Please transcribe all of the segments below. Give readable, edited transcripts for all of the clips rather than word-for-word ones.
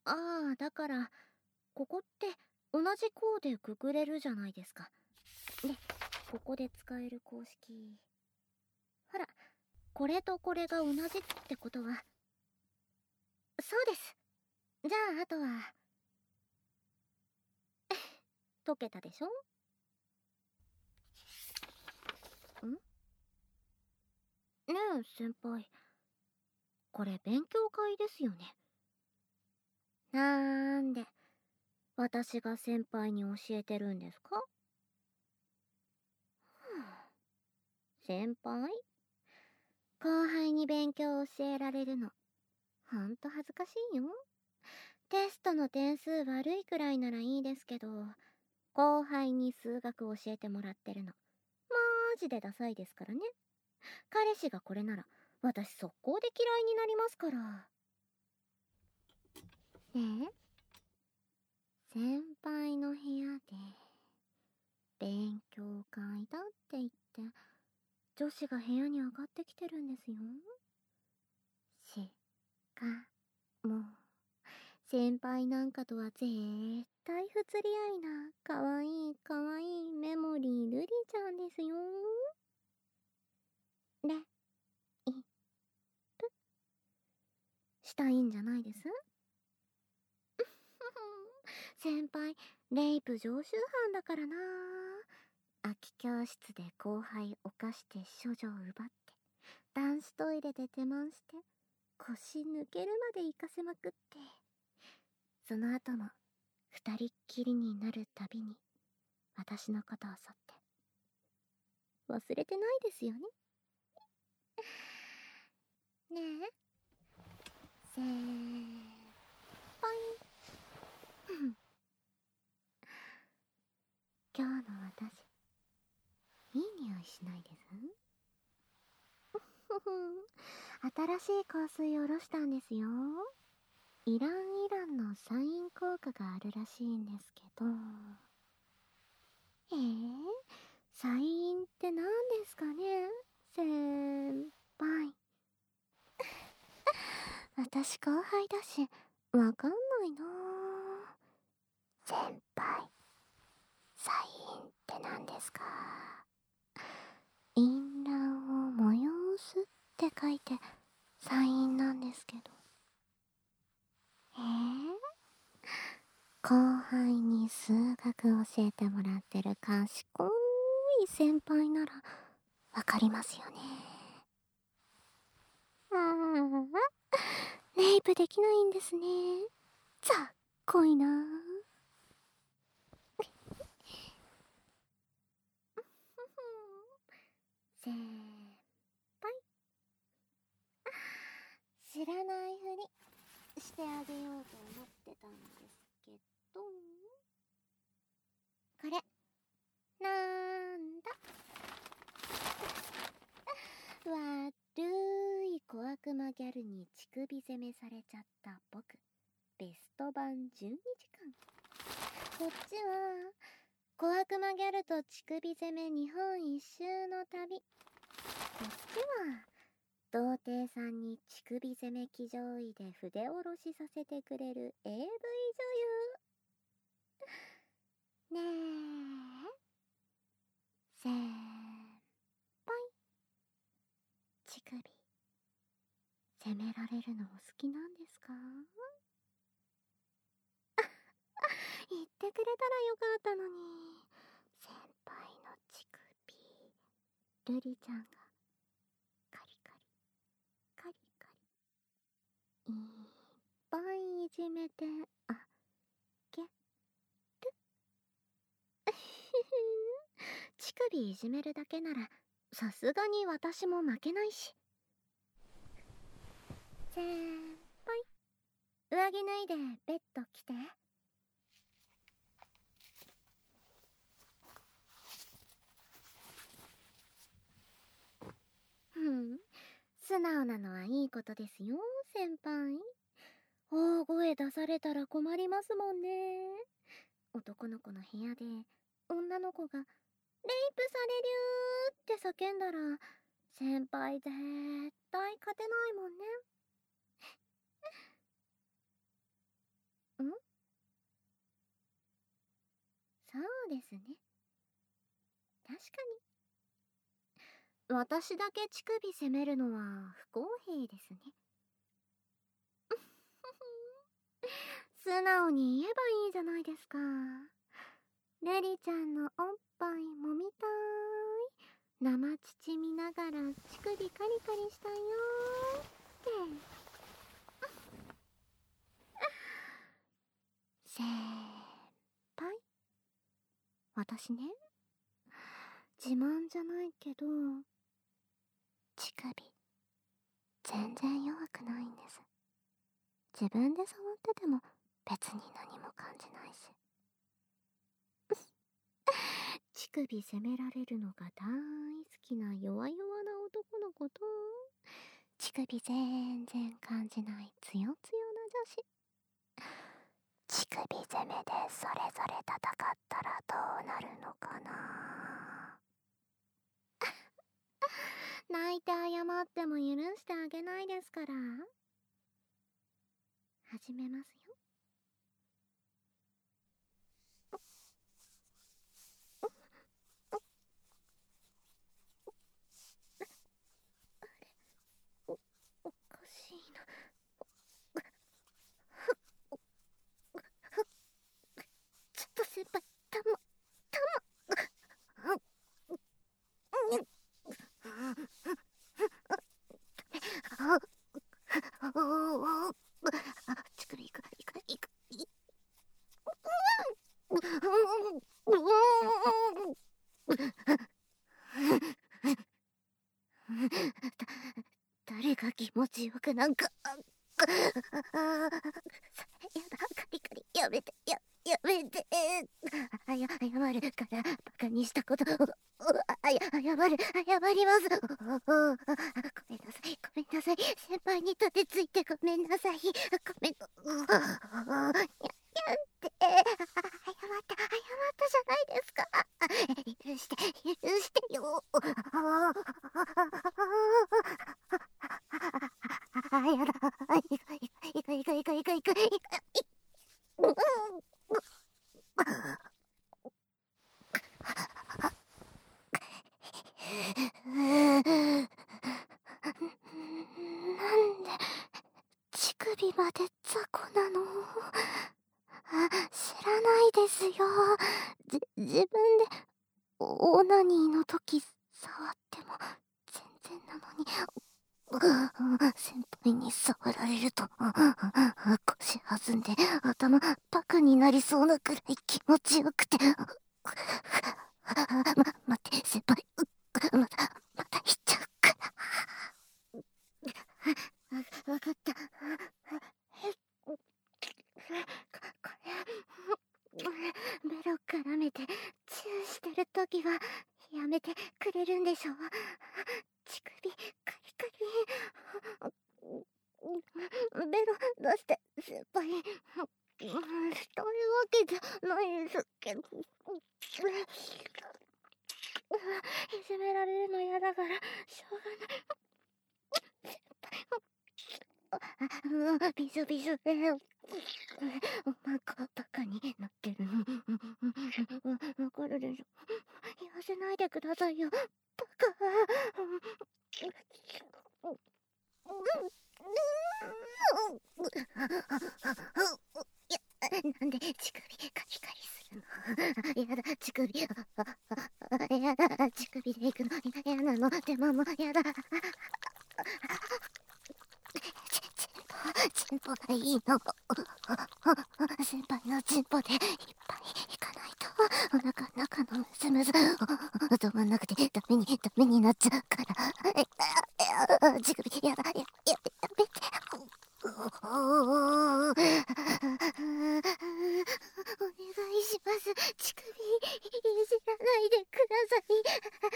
だから、ここって同じ項でくくれるじゃないですか。で、ここで使える公式。ほら、これとこれが同じってことは。そうです。じゃあ、あとは、解けたでしょ？ん？ねえ、先輩。これ勉強会ですよね。なんで、私が先輩に教えてるんですか？先輩？後輩に勉強を教えられるの、ほんと恥ずかしいよ。テストの点数悪いくらいならいいですけど、後輩に数学教えてもらってるの、マジでダサいですからね。彼氏がこれなら、私速攻で嫌いになりますから。ねえ、先輩の部屋で、勉強会だって言って、女子が部屋に上がってきてるんですよ。しかも、先輩なんかとは絶対不釣り合いな、かわいいかわいいメモリー瑠璃ちゃんですよ。で、い、したいんじゃないです？先輩、レイプ常習犯だからな。空き教室で後輩犯して処女を奪って、男子トイレで手満して、腰抜けるまで行かせまくって、その後も二人っきりになるたびに私のことを襲って、忘れてないですよね。ねえ、先輩。今日の私、いい匂いしないです？新しい香水おろしたんですよ。イランのサイン効果があるらしいんですけど。サインって何ですかね、先輩。私後輩だし、わかんないな。先輩、サインって何ですか？淫乱を催すって書いて、サインなんですけど。後輩に数学教えてもらってる賢い先輩ならわかりますよね。レイプできないんですね。ざっこいな。先輩、知らないふりしてあげようと思ってたんですけど、これなんだ？悪い小悪魔ギャルに乳首攻めされちゃった僕、ベスト版12時間。こっちは小悪魔ギャルと乳首攻め日本一周の旅。こっちは童貞さんに乳首攻め騎乗位で筆下ろしさせてくれる AV 女優。ねえ、先輩、乳首攻められるのお好きなんですか？言ってくれたらよかったのに。先輩の乳首、瑠璃ちゃんがカリカリカリカリいっぱいいじめてあげる。乳首いじめるだけならさすがに私も負けないし。先輩、上着脱いでベッド来て。素直なのはいいことですよ、先輩。大声出されたら困りますもんね。男の子の部屋で女の子が「レイプされる」って叫んだら先輩絶対勝てないもんね。 ん？そうですね。確かに。私だけ乳首責めるのは不公平ですね。素直に言えばいいじゃないですか。レリちゃんのおっぱい揉みたーい。生乳見ながら乳首カリカリしたよーって。先輩、私ね、自慢じゃないけど、乳首、全然弱くないんです。自分で触ってても別に何も感じないし。乳首責められるのが大好きな弱々な男の子と、乳首全然感じないつよつよな女子。乳首攻めでそれぞれ戦ったらどうなるのかな。泣いて謝っても許してあげないですから。始めますよ。おかしいな。ちょっと先輩、たま乳首いくいくいくいく。誰が気持ちよくなんか。やだ、カリカリ、やめて、やめて。謝るから、バカにしたこと、謝ります。ごめんなさい、ごめんなさい。先輩に立てついてごめんなさい。ごめん。謝ったじゃないですか。許してよ。やだ。いく。なんで乳首まで雑魚なの？知らないですよ。自分でオナニーの時触っても全然なのに。先輩に触られると腰弾んで頭バカになりそうなくらい気持ちよくて。待って先輩、また行っちゃうから。わかった。ベロ絡めてチューしてるときはやめてくれるんでしょ。乳首カリカリ。ベロ出して先輩。したいわけじゃないですけど。いじめられるの嫌だからしょうがない。びしょびしょでおまかバカになってるの。わかるでしょ。言わせないでくださいよ、バカ。なんで乳首カリカリするの？やだ、乳首。やだ、乳首で行くのやなの。でももうやだ。チンポがいいの。先輩のチンポでいっぱいいかないとお腹の中のムズムズ止まんなくてダメになっちゃうから。乳首やだ、やめて。お願いします。乳首いじらないでください。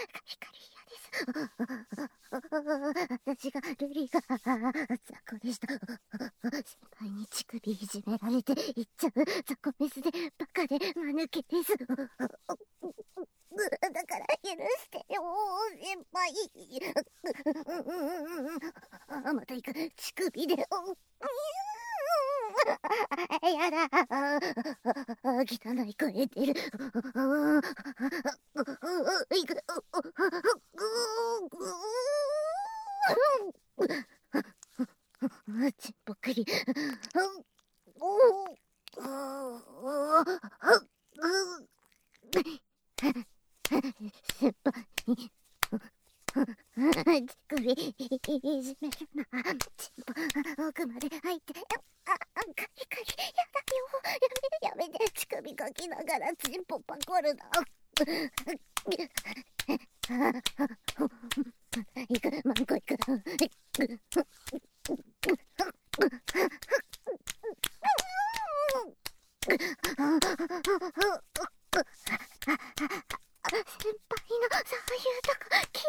カリカリ嫌です。私がルリが雑魚でした。先輩に乳首いじめられていっちゃう雑魚メスでバカで間抜けです。だから許してよ先輩。また行く。乳首で。やだ。 汚い声出る。ちんぽくり。先輩。乳首いじめるな。ちんぽ奥まで入って。カリカリやだよ。やめて。乳首かきながらちんぽパコるな。行く、マンコ行く。先輩のそういうとこ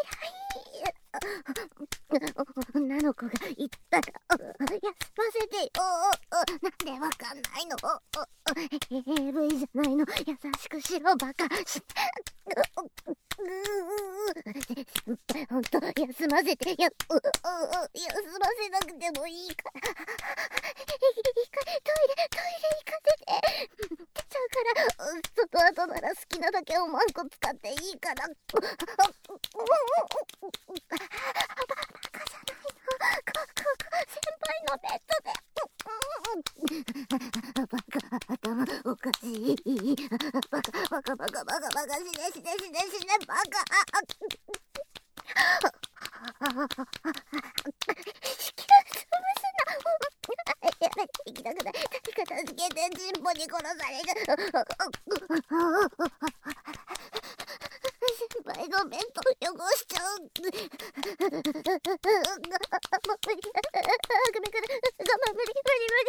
嫌い。女の子が言ったら休ませてよ。なんでわかんないの。AV じゃないの。優しくしろバカ。先輩ほんと休ませて休ませなくてもいいから。トイレ行かせて。出ちゃうから、その後なら好きなだけおまんこ使っていいから。バカじゃないの。先輩のベッドで。バカ、頭おかしい。バカ、死ね、バカ。やめて、行きたくない。誰か助けて、チンポに殺される。先輩の弁当汚しちゃう。無理。ごめん、無理。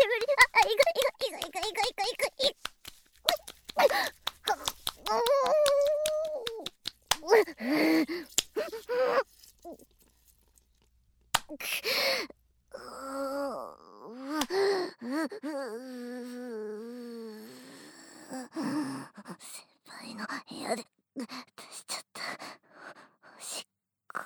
先輩の部屋で出しちゃったおしっこ。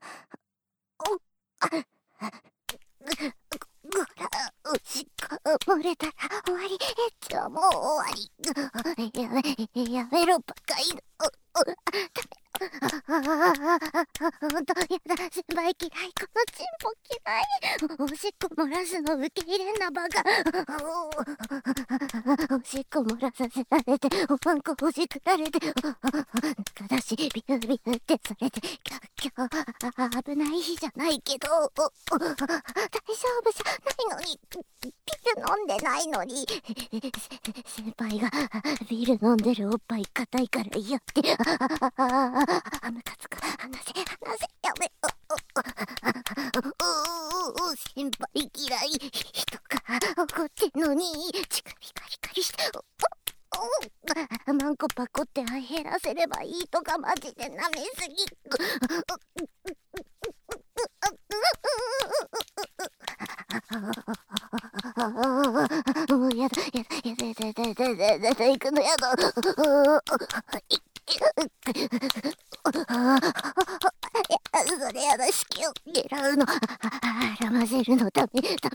おしっこ漏れたら終わり。エッチはもう終わり。やめろバカ犬。ほんとやだ。先輩嫌い。このチンポ嫌い。おしっこ漏らすの受け入れんなバカ。おしっこ漏らさせられて、おまんこほじくられて、中出しビュービューってされて、今日危ない日じゃないけど、大丈夫じゃないのに、ビール飲んでないのに。先輩がビール飲んでるおっぱい硬いから嫌って。ムカつく。話せ。やめ。先輩嫌い。人が怒ってんのに、乳首カリカリして。マンコパコって減らせればいいとかマジで舐めすぎ。もうやだ、行くのやだ。それやだ、式を狙うの。らませるのダメ。いか。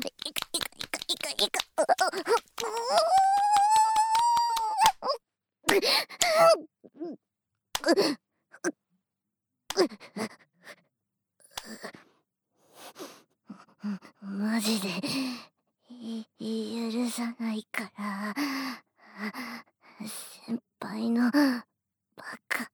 マジで許さないから。先輩のバカ。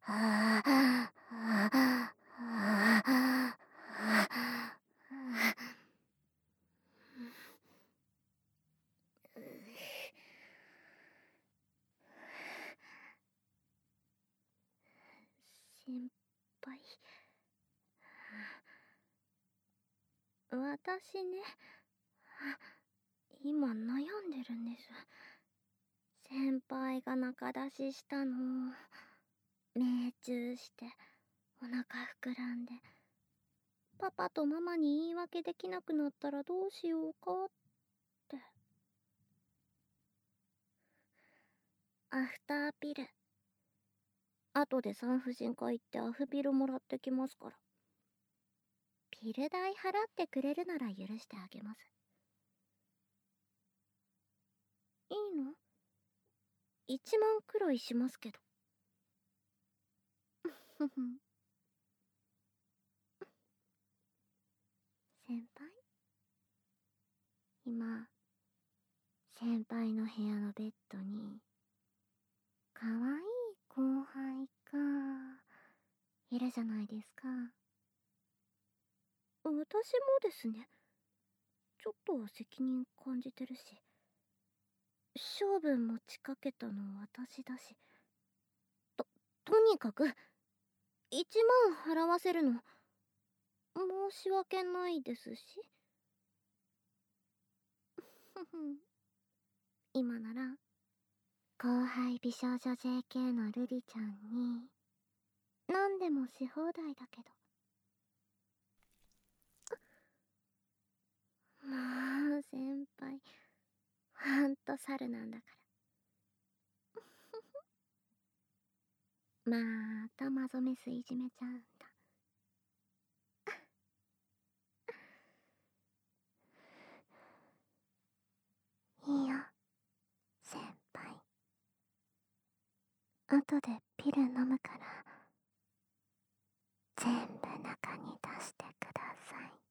先輩、私ね、今悩んでるんです。先輩が中出ししたの命中してお腹膨らんで、パパとママに言い訳できなくなったらどうしようかって。アフターピル、後で産婦人科行ってアフピルもらってきますから。ピル代払ってくれるなら許してあげます。いいの？ 1万くらいしますけど。ふふん。先輩、今、先輩の部屋のベッドに、かわいい後輩が、いるじゃないですか。私もですね、ちょっと責任感じてるし、勝負持ちかけたの私だし、とにかく、1万払わせるの、申し訳ないですし。ふふん。今なら、後輩美少女 JK のルリちゃんに、何でもし放題だけど。もう、先輩、ほんと猿なんだから。またマゾメスいじめちゃうんだ。いいよ、先輩。後でピル飲むから、全部中に出してください。